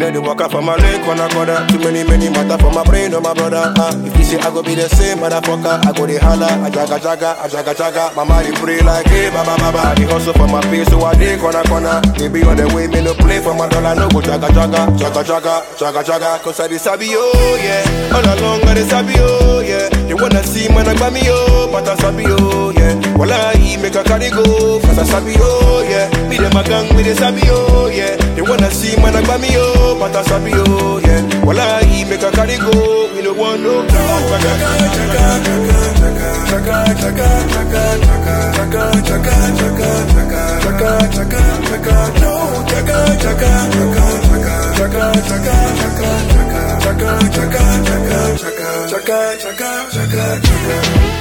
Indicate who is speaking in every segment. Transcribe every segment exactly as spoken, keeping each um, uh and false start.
Speaker 1: know the walk up from my leg, corner, corner. Too many, many matter for my brain, oh my brother. Uh, if you say I go be the same, motherfucker, I go the holla, I jaga jaga, I jaga jaga. My mind pray like, hey, baba, baba. The hustle for my face, so I dig corner, corner. They be on the way, me no play for my dollar, no go jaga jaga, jaga jaga, jaga jaga. Cause I disabi, oh, yeah. All along, I disabi, oh, yeah. They wanna see man, I me, oh, but I sabi, oh, yeah. Well, I make a carry go, cause I sabi, oh, yeah. Me, them a gang, me, they sabi, oh, yeah. They wanna see man, I me, oh, but I sabi, oh, yeah. Well, I make a carry go, we no want no jaga, jaga, jaga, jaga, jaga, jaga, jaga, jaga, jaga, jaga, jaga, jaga, jaga, no, jaga, jaga, jaga, jaga, jaga, jaga, jaga, jaga, jaga, jaga, jaga, jaga, jaga.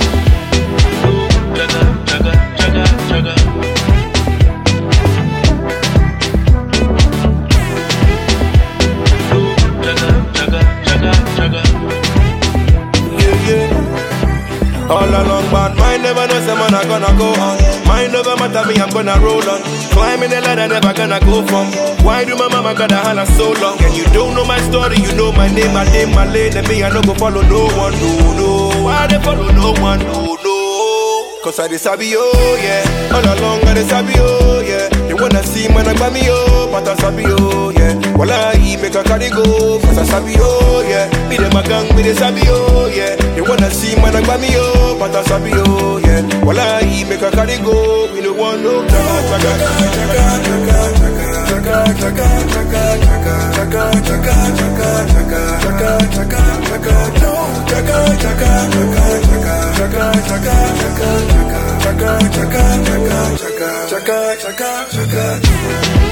Speaker 1: All along, but mine never knows the man I gonna go on. Mine never matter me, I'm gonna roll on. Climbing the ladder, never gonna go from. Why do my mama gotta holler so long? And you don't know my story, you know my name, my name, my lane. And me, I no go follow no one, no, no. Why they follow no one, no, no. Cause I disabi, oh, yeah. All along, I disabi, oh, yeah. They wanna see man, I me, oh, but I sabi, oh, yeah. Well, I make a carry go, cause I sabi, oh, yeah. Me, them a gang, me, they sabi, oh, yeah. They wanna see man, I me, oh, but I sabi, oh, yeah. Well, I make a carry go, we no want no jaga, jaga, jaga, jaga, jaga, jaga, jaga, jaga, jaga, jaga, jaga, jaga, jaga, jaga, no, jaga, jaga, jaga, jaga, jaga, jaga, jaga, jaga, jaga, jaga, jaga, jaga, jaga, jaga.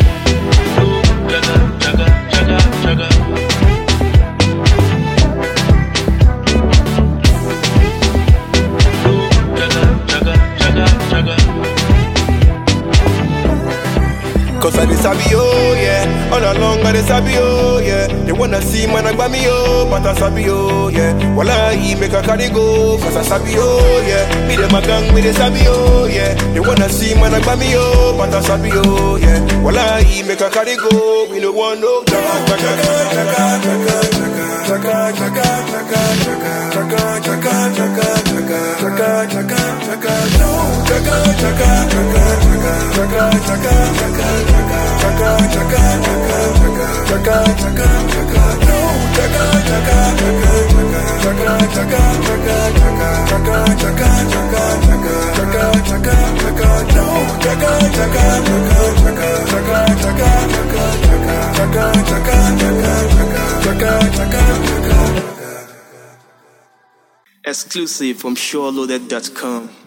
Speaker 1: Cause I disabi, oh, yeah. All along I disabi, oh, yeah. They wanna see man, I me, oh, but I sabi, oh, yeah. Well, I make a carry go, cause I sabi, oh, yeah. Me, them a gang, me, they sabi, oh, yeah. They wanna see man, I me, oh, but I sabi, oh, yeah. Well, I make a carry go, we no want no jaga, jaga, jaga, jaga, jaga, jaga, jaga, jaga, jaga, jaga, jaga, jaga, jaga, jaga, no, jaga, jaga, jaga, jaga, jaga, jaga, jaga, Jaga, jaga, jaga, jaga, jaga, jaga, no, jaga, jaga, jaga, jaga, jaga, jaga, jaga, jaga, jaga, jaga, jaga, jaga, jaga, no, jaga, jaga, jaga, jaga, jaga, jaga, jaga, jaga, jaga, jaga.
Speaker 2: Exclusive from SureLoaded dot com.